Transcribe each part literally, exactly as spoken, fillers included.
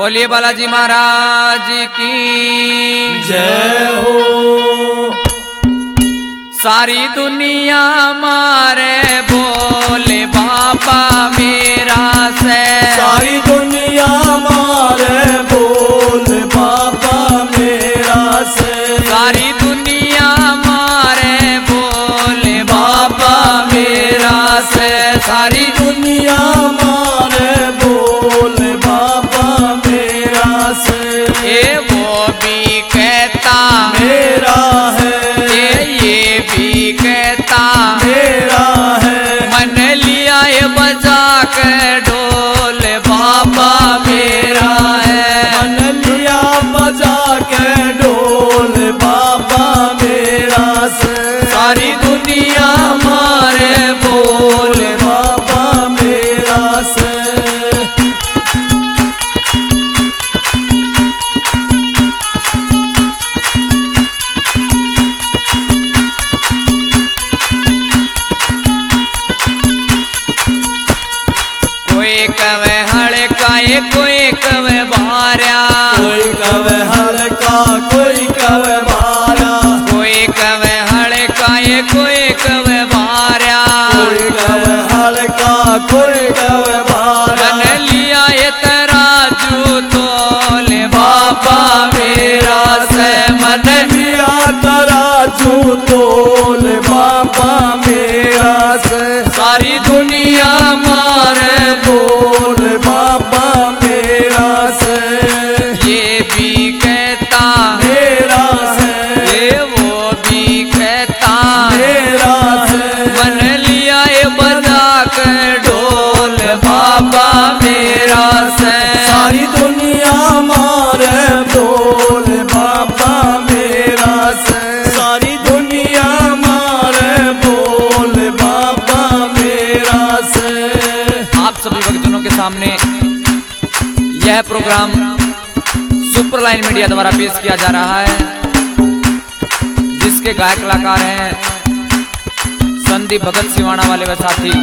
बोलिए बालाजी महाराज की जय हो। सारी दुनिया मारे बोले बाबा मेरा से, सारी दुनिया मारे बोल बाबा मेरा से, सारी दुनिया मारे बोले बाबा मेरा से, सारी दुनिया मारे बोल बाबा मेरा से। ये वो भी कहता मेरा है, ये ये भी कहता मेरा है, मन लिया ये बजा के ढोल बाबा मेरा है, मन लिया बजा के ढोल बाबा मेरा से। सारी दुनिया मारे बोल बाबा मेरा से। कोई कवे हड़काए कोई कवे भार्या, कोई कवे हल्का कोई कवे भारा, कोई कवे हड़काए कोई कवे भार्या, कोई कवे हल्का कोई कवे भारा। मन लिया ये तराजू तोले बाबा मेरा से, मन लिया तराजू तोल बाबा मेरा से। सारी दुनिया मारे बोल बाबा मेरा से। ये भी कहता मेरा है, ये वो भी कहता मेरा है, मन लिया ये बजा के ढोल बाबा मेरा से। सारी दुनिया मारे बोल बाबा मेरा से। सारी दुनिया मारे बोल बाबा मेरा से। आप सभी भक्तजनों के सामने यह प्रोग्राम सुपरलाइन मीडिया द्वारा पेश किया जा रहा है, जिसके गायक कलाकार हैं संदीप भगत सिवाना वाले व साथी।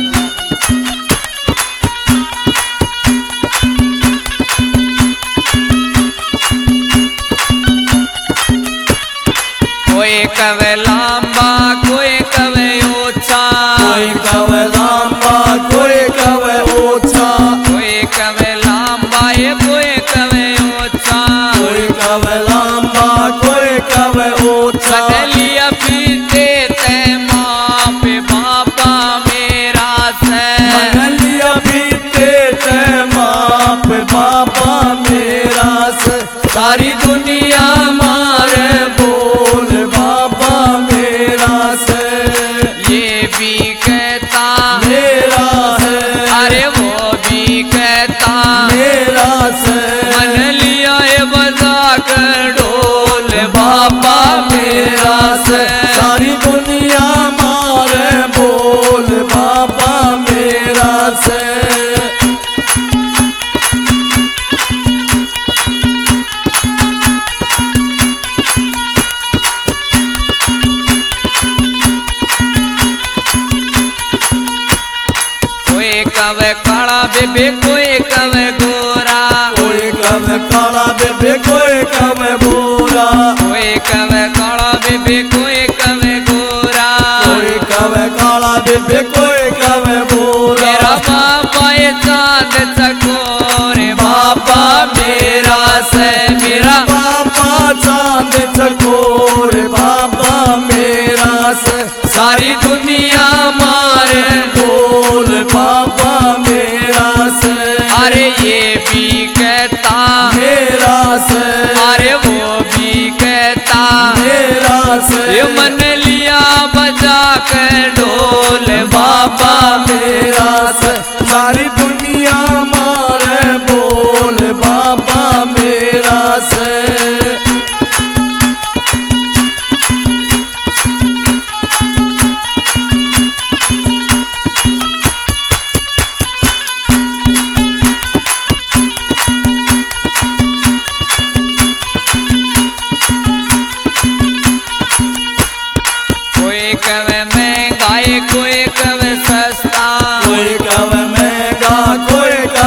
कोई कवे लांबा कोई कवे ऊंचा, कोई कवे लांबा कोई कवे ऊंचा, कोई कवे लांबा ये कोई कवे ऊंचा, कोई कवे लांबा कोई कवे ऊंचा। लिया पीते ते माँ पे बाबा मेरा से, मन लिया बीते ते माप बाबा मेरा से। सारी दुनिया मारे बोल बाबा मेरा से। ये भी कहता मेरा है, अरे वो भी कहता मेरा से। मन लिया ये बजा कर ढोल बाबा मेरा से। सारी दुनिया मारे बोल बाबा मेरा से। कोई कवे काला बेबे कोई कवे गोरा, कोई कवे काला बेबे कोई कवे भूरा, कोई कवे काला बेबे कोई कवे गोरा, कोई कवे काला बेबे कोई कवे भूरा। मेरा बाबा ये चांद चकोरे बाबा मेरा से, मेरा बाबा चांद चकोर बाबा मेरा से। सारी दुनिया मारे बोल बाबा मेरा से। अरे ये भी कहता मेरा से, अरे वो भी कहता मेरा से। ये मन लिया बजा के ढोल बाबा मेरा से। सारी दुनिया मारे बोल बाबा मेरा से। कोई कवे महंगाई कोई कवे सस्ता, कोई कवे महंगा कोई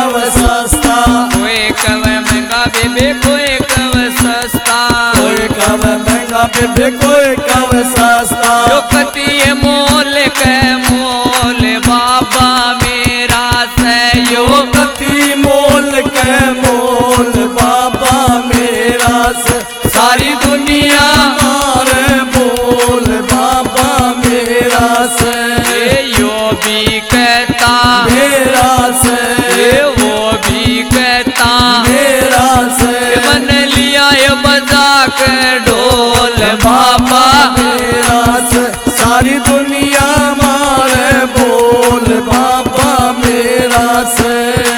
भी कोई कवे सस्ता। जो कतिये मोल के मोल बाबा मेरा से यो कति मोल के मोल बाबा मेरा से सारी दुनिया मारे बोल बाबा मेरा से ये यो भी कहता मेरा से ये वो भी कहता मेरा से मन लिया ये बजा के ढोल बाबा मेरा से सारी दुनिया मारे बोल बाबा मेरा से।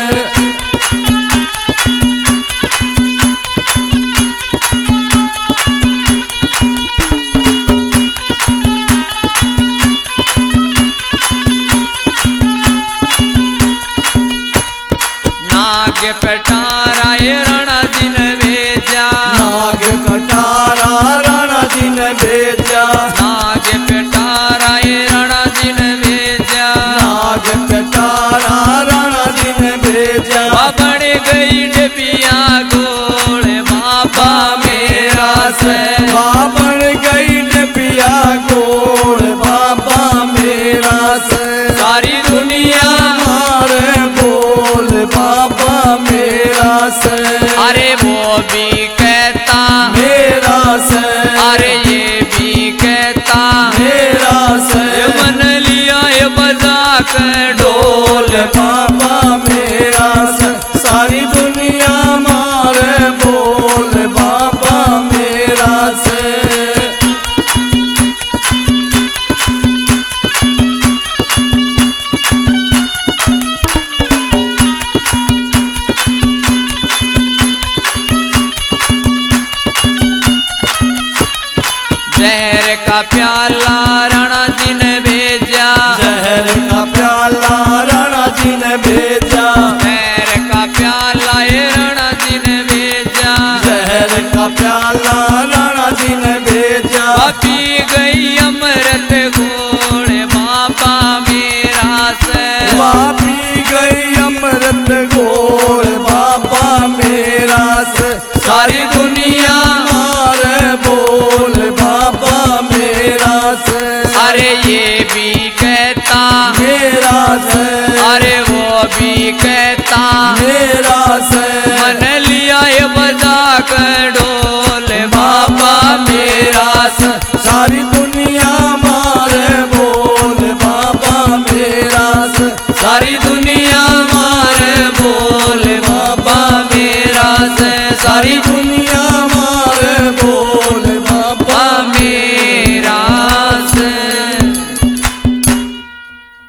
नाग पटारा ये रणा दिन भेजा नाग कटारा राणा जी ने भेजा नाग पटारा ये रणा दिन भेजा नाग कटारा राणा जी ने भेजा बन गई डबिया गोल बाबा मेरा से बाबन गई डबिया गोड़ बाबा मेरा से सारी दुनिया मारे बोल बाबा मेरा से अरे वो भी कहता मेरा से अरे ये भी कहता मेरा से मन लिया ये बजा के ढोल बाबा मेरा से सारी दुनिया मारे बोल बाबा मेरा से। जहर का प्याला राणा जी ने भेजा जहर का प्याला राणा जी ने भेजा जहर का प्याला ये राणा जी ने भेजा जहर का प्याला राणा जी ने भेजा पी गई अमृत घोड़े बाबा मेरा से वापी गई अमृत घोड़ बाबा मेरा से सारी दुनिया मारे बोल बाबा मेरा से अरे ये भी कहता मेरा से अरे वो भी कहता मेरा से मन लिया ये बजा कर ढोल बाबा मेरा से सारी दुनिया मारे बोल बाबा मेरा से सारी दुनिया मारे बोल बाबा मेरा से सारी